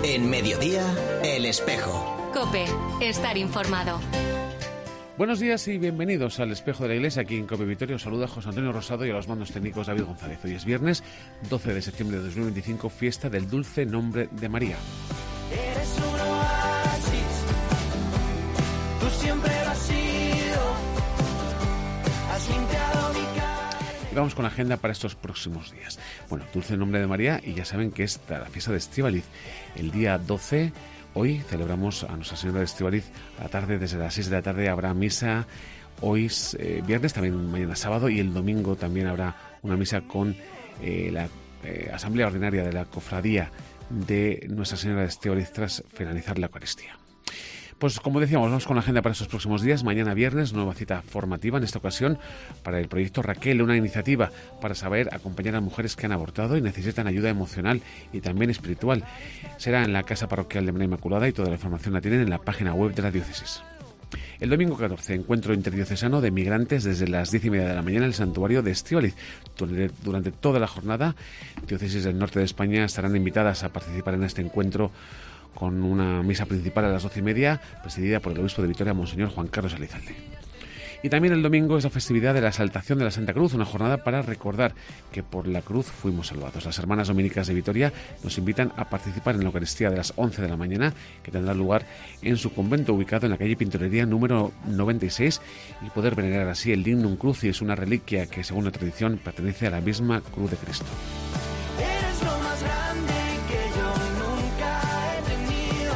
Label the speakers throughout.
Speaker 1: En Mediodía, El Espejo.
Speaker 2: COPE, estar informado.
Speaker 3: Buenos días y bienvenidos al Espejo de la Iglesia. Aquí en COPE Vitoria os saluda José Antonio Rosado y a los mandos técnicos David González. Hoy es viernes 12 de septiembre de 2025, fiesta del Dulce Nombre de María.
Speaker 4: Eres un oasis, tú siempre lo has sido, has limpiado mi cara.
Speaker 3: Y vamos con la agenda para estos próximos días. Bueno, Dulce Nombre de María, y ya saben que es la fiesta de Estíbaliz. El día 12, hoy celebramos a Nuestra Señora de Estíbaliz a la tarde. Desde las 6 de la tarde habrá misa. Hoy es viernes, también mañana sábado, y el domingo también habrá una misa con la Asamblea Ordinaria de la Cofradía de Nuestra Señora de Estíbaliz tras finalizar la Eucaristía. Pues como decíamos, vamos con la agenda para estos próximos días. Mañana viernes, nueva cita formativa, en esta ocasión para el proyecto Raquel, una iniciativa para saber acompañar a mujeres que han abortado y necesitan ayuda emocional y también espiritual. Será en la Casa Parroquial de María Inmaculada y toda la información la tienen en la página web de la diócesis. El domingo 14, encuentro interdiocesano de migrantes desde las 10:30 de la mañana en el santuario de Estíbaliz. Durante toda la jornada, diócesis del norte de España estarán invitadas a participar en este encuentro con una misa principal a las 12:30, presidida por el obispo de Vitoria, Monseñor Juan Carlos Elizalde. Y también el domingo es la festividad de la Exaltación de la Santa Cruz, una jornada para recordar que por la cruz fuimos salvados. Las hermanas dominicas de Vitoria nos invitan a participar en la Eucaristía de las 11 de la mañana, que tendrá lugar en su convento ubicado en la calle Pintorería número 96, y poder venerar así el Dignum Crucis, una reliquia que según la tradición pertenece a la misma cruz de Cristo.
Speaker 4: Eres lo más grande que yo nunca he tenido.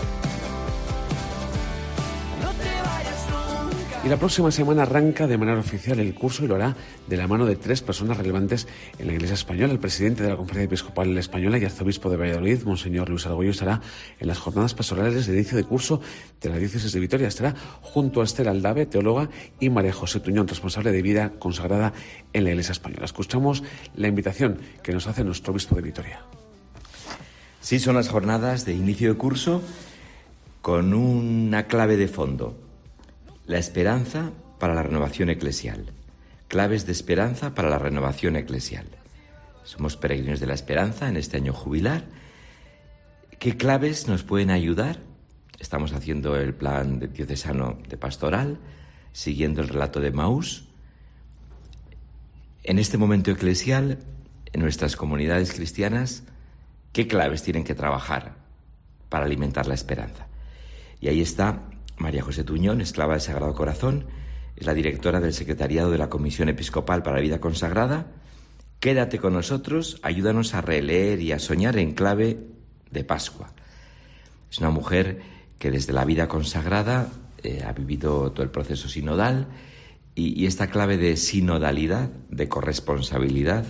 Speaker 4: No te vayas nunca.
Speaker 3: Y la próxima semana arranca de manera oficial el curso y lo hará de la mano de 3 personas relevantes en la Iglesia Española. El presidente de la Conferencia Episcopal Española y arzobispo de Valladolid, Monseñor Luis Argüello, estará en las jornadas pastorales de inicio de curso de la diócesis de Vitoria. Estará junto a Esther Aldave, teóloga, y María José Tuñón, responsable de vida consagrada en la Iglesia Española. Escuchamos la invitación que nos hace nuestro obispo de Vitoria.
Speaker 5: Sí, son las jornadas de inicio de curso con una clave de fondo: la esperanza para la renovación eclesial. Claves de esperanza para la renovación eclesial. Somos peregrinos de la esperanza en este año jubilar. ¿Qué claves nos pueden ayudar? Estamos haciendo el plan diocesano de pastoral, siguiendo el relato de Maús. En este momento eclesial, en nuestras comunidades cristianas, ¿qué claves tienen que trabajar para alimentar la esperanza? Y ahí está María José Tuñón, esclava del Sagrado Corazón, es la directora del secretariado de la Comisión Episcopal para la Vida Consagrada. Quédate con nosotros, ayúdanos a releer y a soñar en clave de Pascua. Es una mujer que desde la vida consagrada ha vivido todo el proceso sinodal y esta clave de sinodalidad, de corresponsabilidad,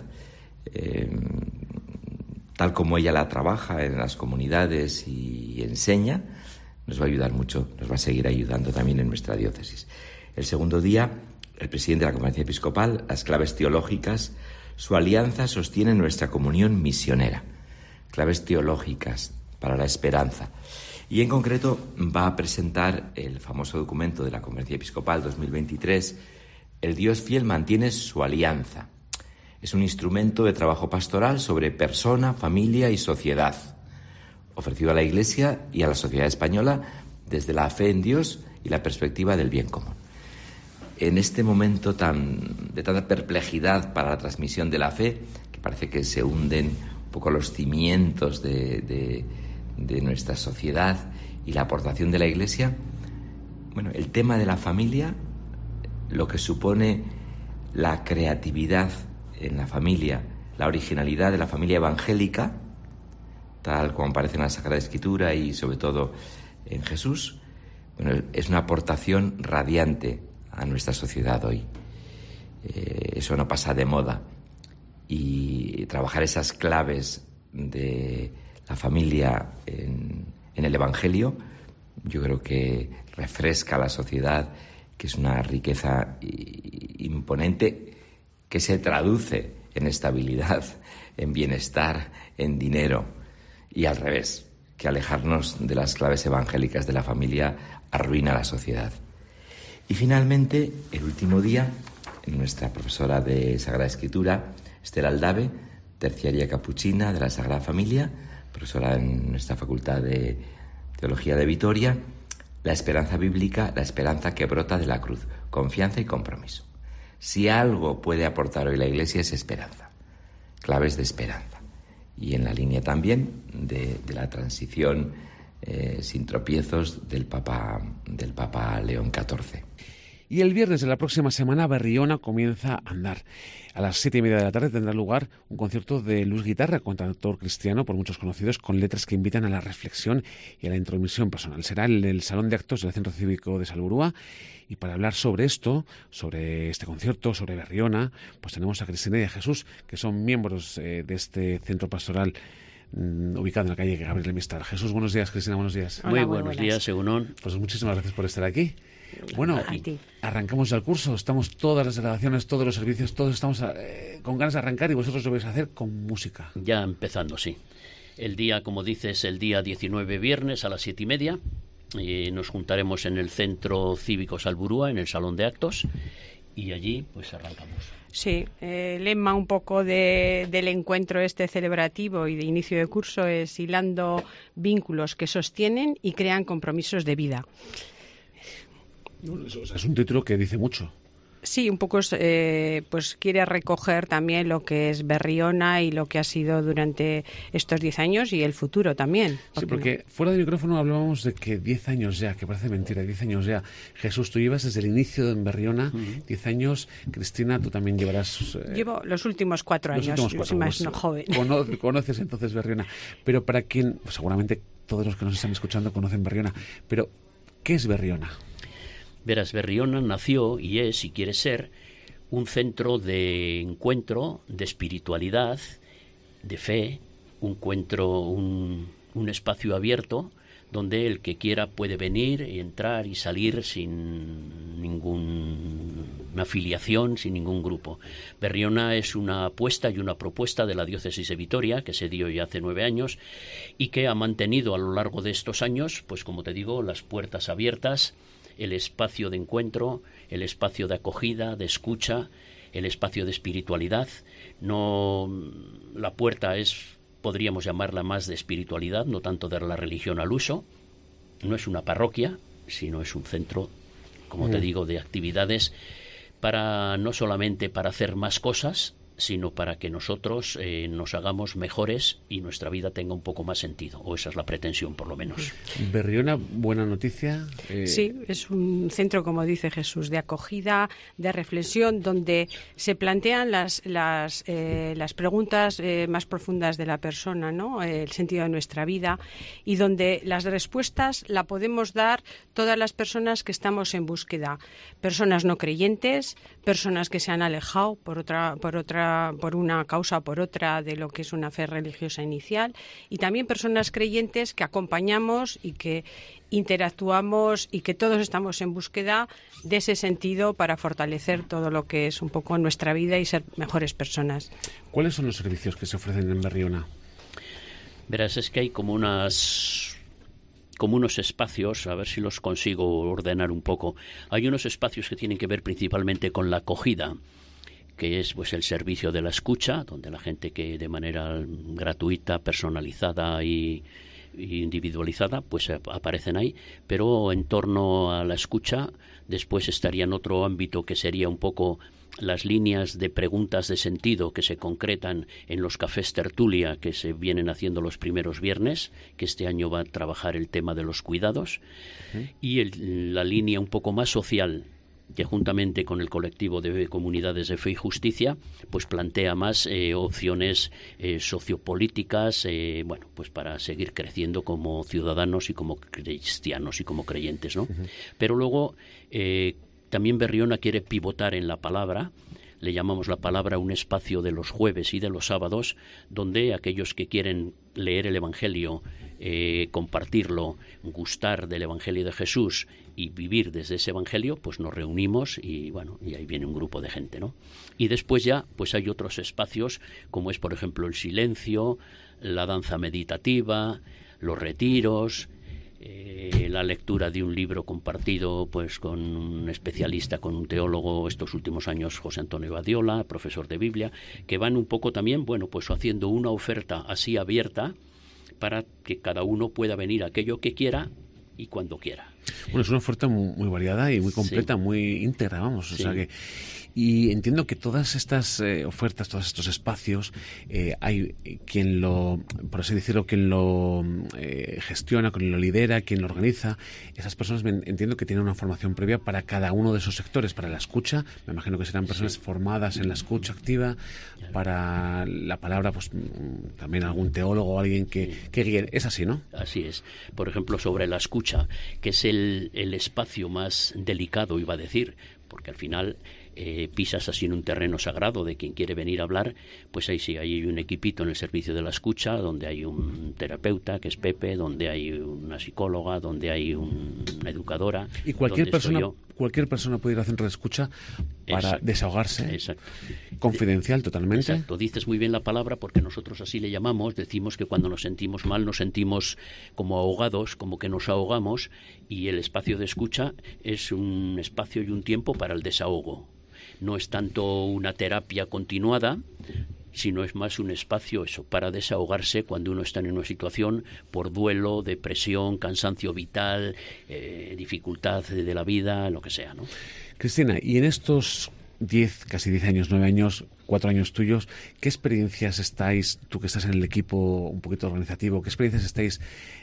Speaker 5: tal como ella la trabaja en las comunidades y enseña, nos va a ayudar mucho, nos va a seguir ayudando también en nuestra diócesis. El segundo día, el presidente de la Conferencia Episcopal, las claves teológicas, su alianza sostiene nuestra comunión misionera. Claves teológicas para la esperanza. Y en concreto va a presentar el famoso documento de la Conferencia Episcopal 2023, El Dios fiel mantiene su alianza. Es un instrumento de trabajo pastoral sobre persona, familia y sociedad, ofrecido a la Iglesia y a la sociedad española desde la fe en Dios y la perspectiva del bien común. En este momento de tanta perplejidad para la transmisión de la fe, que parece que se hunden un poco los cimientos de nuestra sociedad y la aportación de la Iglesia, bueno, el tema de la familia, lo que supone la creatividad en la familia, la originalidad de la familia evangélica, tal como aparece en la Sagrada Escritura y sobre todo en Jesús, bueno, es una aportación radiante a nuestra sociedad hoy. Eso no pasa de moda. Y trabajar esas claves de la familia en el Evangelio, yo creo que refresca a la sociedad, que es una riqueza imponente que se traduce en estabilidad, en bienestar, en dinero, y al revés, que alejarnos de las claves evangélicas de la familia arruina a la sociedad. Y finalmente, el último día, nuestra profesora de Sagrada Escritura, Esther Aldave, terciaria capuchina de la Sagrada Familia, profesora en nuestra Facultad de Teología de Vitoria. La esperanza bíblica, la esperanza que brota de la cruz, confianza y compromiso. Si algo puede aportar hoy la Iglesia es esperanza, claves de esperanza. Y en la línea también de la transición sin tropiezos del Papa León XIV.
Speaker 3: Y el viernes de la próxima semana Berriona comienza a andar. A las 7:30 de la tarde tendrá lugar un concierto de Luz Guitarra, cantautor cristiano por muchos conocidos, con letras que invitan a la reflexión y a la intromisión personal. Será en el Salón de Actos del Centro Cívico de Salburúa. Y para hablar sobre esto, sobre este concierto, sobre Berriona, pues tenemos a Cristina y a Jesús, que son miembros de este centro pastoral ubicado en la calle Gabriel Mistral. Jesús, buenos días. Cristina, buenos días.
Speaker 6: Hola, muy buenos días, Egunon.
Speaker 3: Pues muchísimas gracias por estar aquí. Bueno, arrancamos ya el curso, estamos todas las delegaciones, todos los servicios, todos estamos con ganas de arrancar y vosotros lo vais a hacer con música.
Speaker 6: Ya empezando, sí. El día, como dices, el día 19 viernes a las 7:30 nos juntaremos en el Centro Cívico Salburúa, en el Salón de Actos, y allí pues arrancamos.
Speaker 7: Sí, el lema un poco del encuentro celebrativo y de inicio de curso es hilando vínculos que sostienen y crean compromisos de vida.
Speaker 3: Es un título que dice mucho.
Speaker 7: Sí, un poco pues quiere recoger también lo que es Berriona y lo que ha sido durante estos 10 años y el futuro también.
Speaker 3: Sí, porque fuera del micrófono hablábamos de que 10 años ya, que parece mentira, 10 años ya. Jesús, tú llevas desde el inicio en Berriona 10 años. Cristina, tú también llevarás...
Speaker 7: Llevo los últimos 4 años, soy más joven.
Speaker 3: Conoces entonces Berriona. Pero para quien, pues seguramente todos los que nos están escuchando conocen Berriona, pero ¿qué es Berriona?
Speaker 6: Verás, Berriona nació y es, y quiere ser, un centro de encuentro, de espiritualidad, de fe, un espacio abierto donde el que quiera puede venir y entrar y salir sin ninguna afiliación, sin ningún grupo. Berriona es una apuesta y una propuesta de la Diócesis de Vitoria, que se dio ya hace 9 años, y que ha mantenido a lo largo de estos años, pues como te digo, las puertas abiertas, el espacio de encuentro, el espacio de acogida, de escucha, el espacio de espiritualidad. No, la puerta es, podríamos llamarla más de espiritualidad, no tanto de la religión al uso. No es una parroquia, sino es un centro, como te digo, de actividades para no solamente para hacer más cosas, sino para que nosotros nos hagamos mejores y nuestra vida tenga un poco más sentido, o esa es la pretensión por lo menos.
Speaker 3: Berriona, buena noticia.
Speaker 7: Sí, es un centro, como dice Jesús, de acogida, de reflexión, donde se plantean las preguntas más profundas de la persona, ¿no? El sentido de nuestra vida, y donde las respuestas la podemos dar todas las personas que estamos en búsqueda, personas no creyentes, personas que se han alejado por una causa o por otra de lo que es una fe religiosa inicial, y también personas creyentes que acompañamos y que interactuamos y que todos estamos en búsqueda de ese sentido para fortalecer todo lo que es un poco nuestra vida y ser mejores personas.
Speaker 3: ¿Cuáles son los servicios que se ofrecen en Berriona?
Speaker 6: Verás, es que hay como unos espacios, a ver si los consigo ordenar un poco. Hay unos espacios que tienen que ver principalmente con la acogida, que es pues el servicio de la escucha, donde la gente que de manera gratuita, personalizada y individualizada, pues aparecen ahí, pero en torno a la escucha después estaría en otro ámbito que sería un poco las líneas de preguntas de sentido que se concretan en los cafés tertulia que se vienen haciendo los primeros viernes, que este año va a trabajar el tema de los cuidados, y la línea un poco más social, que juntamente con el colectivo de comunidades de fe y justicia, pues plantea más opciones sociopolíticas, bueno, pues para seguir creciendo como ciudadanos y como cristianos y como creyentes, ¿no? Pero luego también Berriona quiere pivotar en la palabra. Le llamamos la palabra un espacio de los jueves y de los sábados, donde aquellos que quieren leer el Evangelio, compartirlo, gustar del Evangelio de Jesús y vivir desde ese Evangelio, pues nos reunimos y bueno, y ahí viene un grupo de gente, ¿no? Y después ya, pues hay otros espacios, como es por ejemplo el silencio, la danza meditativa, los retiros, la lectura de un libro compartido pues con un especialista, con un teólogo, estos últimos años José Antonio Badiola, profesor de Biblia, que van un poco también, bueno, pues haciendo una oferta así abierta para que cada uno pueda venir a aquello que quiera y cuando quiera.
Speaker 3: Bueno, es una oferta muy variada y muy completa,
Speaker 6: Sí.
Speaker 3: muy íntegra, vamos.
Speaker 6: Sí.
Speaker 3: O sea que, y entiendo que todas estas ofertas, todos estos espacios, hay quien lo, por así decirlo, quien lo gestiona, quien lo lidera, quien lo organiza. Esas personas entiendo que tienen una formación previa para cada uno de esos sectores, para la escucha. Me imagino que serán personas formadas en la escucha activa, para la palabra, pues también algún teólogo o alguien que guíe. Es así, ¿no?
Speaker 6: Así es. Por ejemplo, sobre la escucha, que es el espacio más delicado, iba a decir, porque al final pisas así en un terreno sagrado de quien quiere venir a hablar, pues ahí sí, hay un equipito en el servicio de la escucha, donde hay un terapeuta, que es Pepe, donde hay una psicóloga, donde hay una educadora.
Speaker 3: Y cualquier
Speaker 6: donde estoy
Speaker 3: persona puede ir al centro de escucha para
Speaker 6: Exacto.
Speaker 3: desahogarse.
Speaker 6: Exacto.
Speaker 3: Confidencial totalmente.
Speaker 6: Exacto, dices muy bien la palabra, porque nosotros así le llamamos, decimos que cuando nos sentimos mal nos sentimos como ahogados, como que nos ahogamos, y el espacio de escucha es un espacio y un tiempo para el desahogo. No es tanto una terapia continuada, sino es más un espacio para desahogarse cuando uno está en una situación por duelo, depresión, cansancio vital, dificultad de la vida, lo que sea, ¿no?
Speaker 3: Cristina, y en estos casi 10 años, 9 años, 4 años tuyos, ¿qué experiencias estáis, tú que estás en el equipo un poquito organizativo, qué experiencias estáis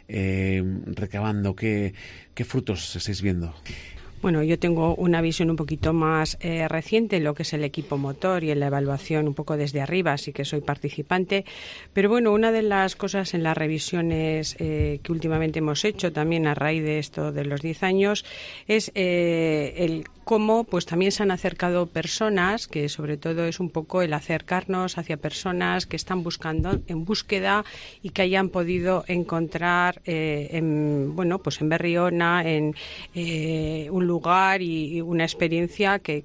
Speaker 3: recabando, qué frutos estáis viendo?
Speaker 7: Bueno, yo tengo una visión un poquito más reciente en lo que es el equipo motor y en la evaluación un poco desde arriba, así que soy participante. Pero bueno, una de las cosas en las revisiones que últimamente hemos hecho también a raíz de esto de los 10 años es el cómo pues también se han acercado personas, que sobre todo es un poco el acercarnos hacia personas que están buscando, en búsqueda, y que hayan podido encontrar en Berriona, en un lugar y una experiencia que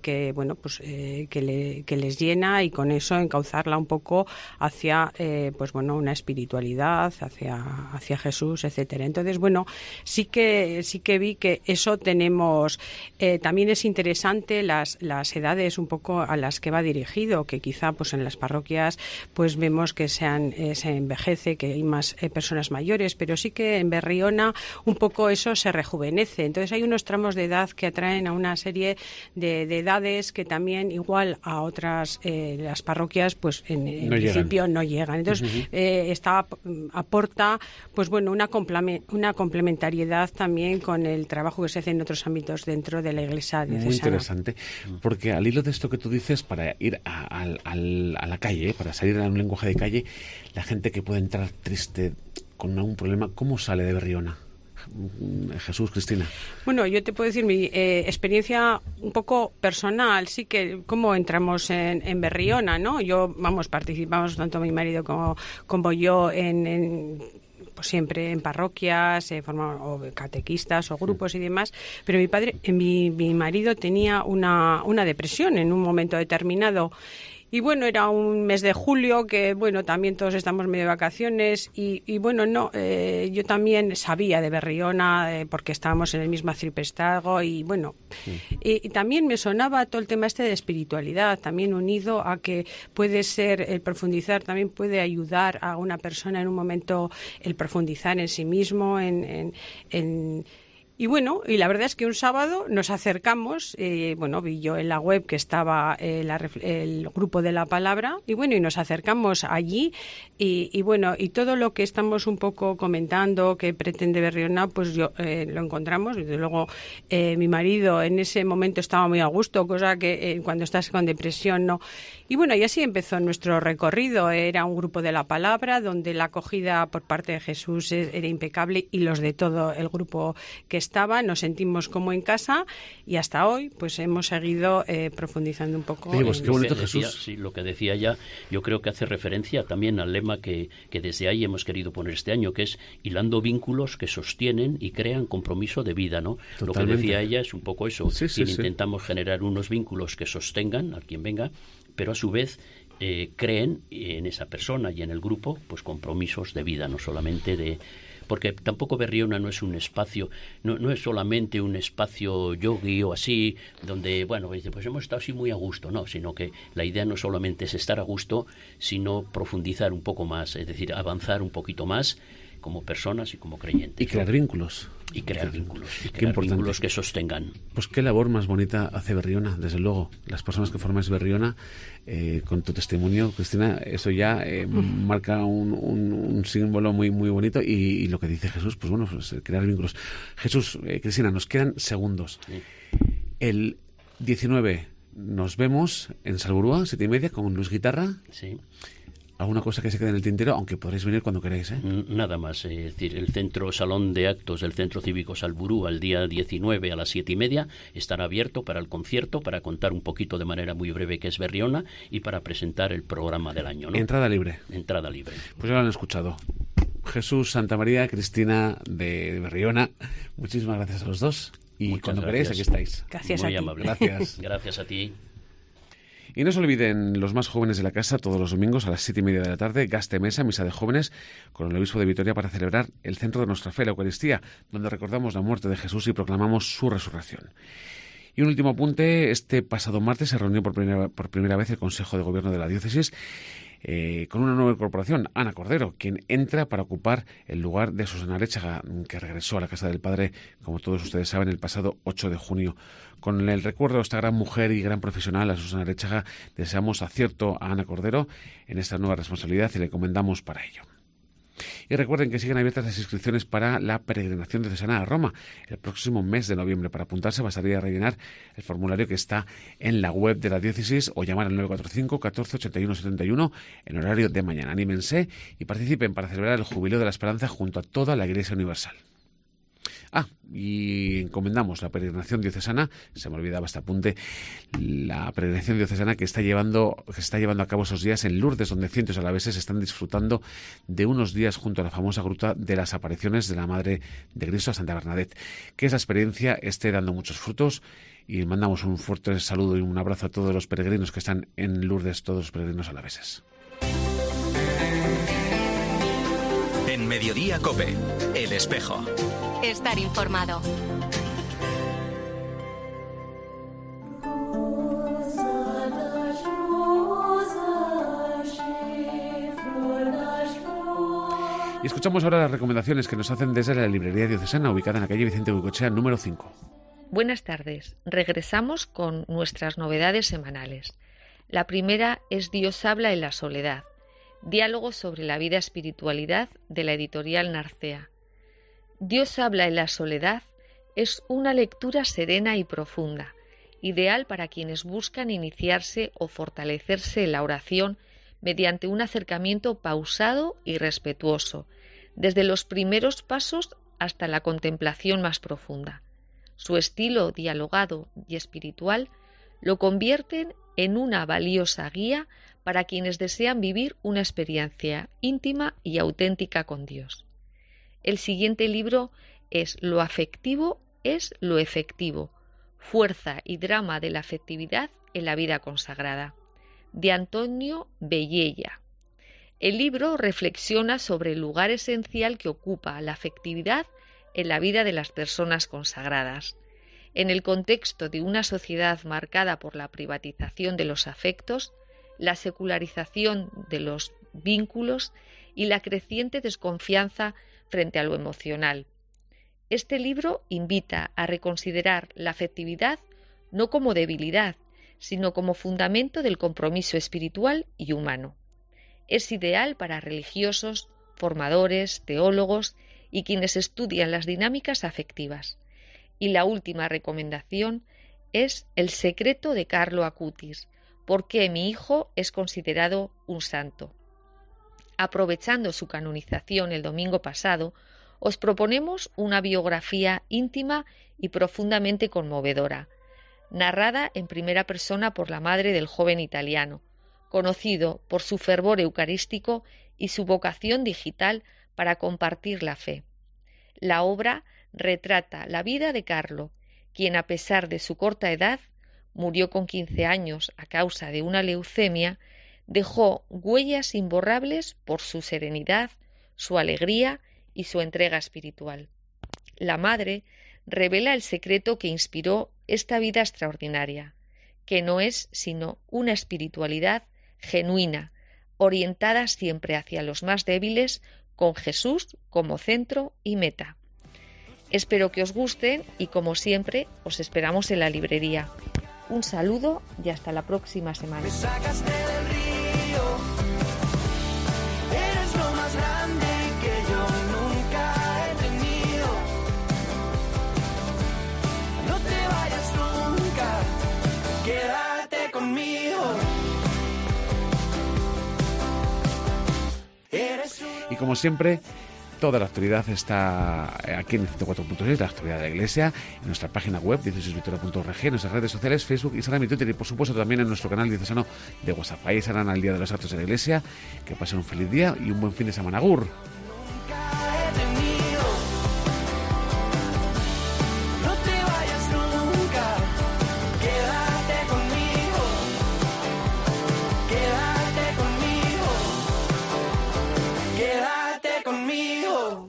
Speaker 7: les llena, y con eso encauzarla un poco hacia una espiritualidad, hacia Jesús, etcétera. Entonces, bueno, sí que vi que eso tenemos. También es interesante las edades un poco a las que va dirigido, que quizá pues en las parroquias pues vemos que se envejece, que hay más personas mayores, pero sí que en Berriona un poco eso se rejuvenece. Entonces hay unos tramos de edad que atraen a una serie de edades que también igual a otras las parroquias pues en principio no llegan. Entonces aporta pues bueno una complementariedad también con el trabajo que se hace en otros ámbitos dentro de la Iglesia diocesana.
Speaker 3: Muy interesante, porque al hilo de esto que tú dices, para ir a la calle, para salir a un lenguaje de calle, la gente que puede entrar triste con algún problema, ¿cómo sale de Berriona? Jesús, Cristina.
Speaker 7: Bueno, yo te puedo decir mi experiencia un poco personal, sí, que cómo entramos en Berriona, ¿no? Participamos tanto mi marido como yo pues siempre en parroquias, o catequistas o grupos y demás, pero mi marido tenía una depresión en un momento determinado. Y bueno, era un mes de julio que, bueno, también todos estamos medio de vacaciones y bueno, yo también sabía de Berriona porque estábamos en el mismo arciprestazgo y bueno, y también me sonaba todo el tema de espiritualidad, también unido a que puede ser, el profundizar también puede ayudar a una persona en un momento, el profundizar en sí mismo, y bueno, y la verdad es que un sábado nos acercamos, vi yo en la web que estaba el grupo de la palabra, y bueno, y nos acercamos allí, y bueno, y todo lo que estamos un poco comentando que pretende Berriona, pues lo encontramos, y desde luego mi marido en ese momento estaba muy a gusto, cosa que cuando estás con depresión no. Y bueno, y así empezó nuestro recorrido. Era un grupo de la palabra donde la acogida por parte de Jesús era impecable, y los de todo el grupo que estaba nos sentimos como en casa, y hasta hoy pues hemos seguido profundizando un poco.
Speaker 3: Sí, pues qué bonito, Jesús.
Speaker 6: Sí, lo que decía ya, yo creo que hace referencia también al lema que desde ahí hemos querido poner este año, que es hilando vínculos que sostienen y crean compromiso de vida, ¿no? Totalmente. Lo que decía ella es un poco eso. Intentamos generar unos vínculos que sostengan a quien venga, pero a su vez creen en esa persona y en el grupo pues compromisos de vida, no solamente porque tampoco Berriona no es un espacio, no es solamente un espacio yogui o así, donde, bueno, pues hemos estado así muy a gusto, no, sino que la idea no solamente es estar a gusto, sino profundizar un poco más, es decir, avanzar un poquito más como personas y como creyentes.
Speaker 3: Y crear vínculos.
Speaker 6: Y crear vínculos. Y
Speaker 3: Qué
Speaker 6: crear
Speaker 3: importante.
Speaker 6: vínculos que sostengan.
Speaker 3: Pues qué labor más bonita hace Berriona, desde luego. Las personas que formáis Berriona, con tu testimonio, Cristina, eso ya marca un símbolo muy muy bonito. Y lo que dice Jesús, pues bueno, pues crear vínculos. Jesús, Cristina, nos quedan segundos.
Speaker 6: Sí.
Speaker 3: El 19 nos vemos en Salburúa, 7:30, con Luis Guitarra.
Speaker 6: Sí.
Speaker 3: ¿Alguna cosa que se quede en el tintero? Aunque podréis venir cuando queráis, ¿eh?
Speaker 6: Nada más, es decir, el salón de actos del Centro Cívico Salburú al día 19 a las 7:30 estará abierto para el concierto, para contar un poquito de manera muy breve qué es Berriona y para presentar el programa del año, ¿no?
Speaker 3: Entrada libre.
Speaker 6: Entrada libre.
Speaker 3: Pues ya lo han escuchado. Jesús, Santa María, Cristina de Berriona, muchísimas gracias a los dos. Y
Speaker 6: Muchas
Speaker 3: cuando
Speaker 6: gracias.
Speaker 3: queráis, aquí estáis.
Speaker 7: Gracias
Speaker 6: Muy
Speaker 7: a ti.
Speaker 6: amable.
Speaker 3: Gracias.
Speaker 6: Gracias a ti.
Speaker 3: Y no se olviden, los más jóvenes de la casa, todos los domingos a las 7:30 de la tarde, Gaste Mesa, misa de jóvenes, con el obispo de Vitoria para celebrar el centro de nuestra fe, la Eucaristía, donde recordamos la muerte de Jesús y proclamamos su resurrección. Y un último apunte, este pasado martes se reunió por primera vez el Consejo de Gobierno de la Diócesis con una nueva incorporación, Ana Cordero, quien entra para ocupar el lugar de Susana Aréchaga, que regresó a la Casa del Padre, como todos ustedes saben, el pasado 8 de junio. Con el recuerdo de esta gran mujer y gran profesional, a Susana Aréchaga, deseamos acierto a Ana Cordero en esta nueva responsabilidad y le encomendamos para ello. Y recuerden que siguen abiertas las inscripciones para la peregrinación diocesana a Roma el próximo mes de noviembre. Para apuntarse bastaría rellenar el formulario que está en la web de la diócesis o llamar al 945 14 81 71 en horario de mañana. Anímense y participen para celebrar el Jubileo de la Esperanza junto a toda la Iglesia Universal. Y encomendamos la peregrinación diocesana, se me olvidaba este apunte, la peregrinación diocesana que se está llevando a cabo esos días en Lourdes, donde cientos de alaveses están disfrutando de unos días junto a la famosa gruta de las apariciones de la Madre de Cristo, Santa Bernadette. Que esa experiencia esté dando muchos frutos y mandamos un fuerte saludo y un abrazo a todos los peregrinos que están en Lourdes, todos los peregrinos alaveses.
Speaker 1: En Mediodía COPE, El Espejo.
Speaker 2: Estar informado.
Speaker 3: Y escuchamos ahora las recomendaciones que nos hacen desde la librería diocesana, ubicada en la calle Vicente Huicochea, número 5.
Speaker 8: Buenas tardes. Regresamos con nuestras novedades semanales. La primera es Dios habla en la soledad. Diálogo sobre la vida espiritualidad de la editorial Narcea. Dios habla en la soledad es una lectura serena y profunda, ideal para quienes buscan iniciarse o fortalecerse en la oración mediante un acercamiento pausado y respetuoso, desde los primeros pasos hasta la contemplación más profunda. Su estilo dialogado y espiritual lo convierten en una valiosa guía para quienes desean vivir una experiencia íntima y auténtica con Dios. El siguiente libro es Lo afectivo es lo efectivo, fuerza y drama de la afectividad en la vida consagrada, de Antonio Bellella. El libro reflexiona sobre el lugar esencial que ocupa la afectividad en la vida de las personas consagradas. En el contexto de una sociedad marcada por la privatización de los afectos, la secularización de los vínculos y la creciente desconfianza frente a lo emocional. Este libro invita a reconsiderar la afectividad no como debilidad, sino como fundamento del compromiso espiritual y humano. Es ideal para religiosos, formadores, teólogos y quienes estudian las dinámicas afectivas. Y la última recomendación es El secreto de Carlo Acutis, ¿por qué mi hijo es considerado un santo? Aprovechando su canonización el domingo pasado, os proponemos una biografía íntima y profundamente conmovedora, narrada en primera persona por la madre del joven italiano, conocido por su fervor eucarístico y su vocación digital para compartir la fe. La obra retrata la vida de Carlo, quien a pesar de su corta edad, murió con 15 años a causa de una leucemia, dejó huellas imborrables por su serenidad, su alegría y su entrega espiritual. La madre revela el secreto que inspiró esta vida extraordinaria, que no es sino una espiritualidad genuina, orientada siempre hacia los más débiles con Jesús como centro y meta. Espero que os gusten y, como siempre, os esperamos en la librería. Un saludo y hasta la próxima semana.
Speaker 4: Me sacaste del río, eres lo más grande que yo nunca he tenido. No te vayas nunca, quédate conmigo.
Speaker 3: Y como siempre, toda la actualidad está aquí en 104.6, la actualidad de la Iglesia, en nuestra página web, diocesisvitoria.org, en nuestras redes sociales, Facebook, Instagram y Twitter, y por supuesto también en nuestro canal diocesano de WhatsApp. Ahí estarán al día de los actos de la Iglesia. Que pasen un feliz día y un buen fin de semana. Agur.
Speaker 4: Quédate conmigo, quédate.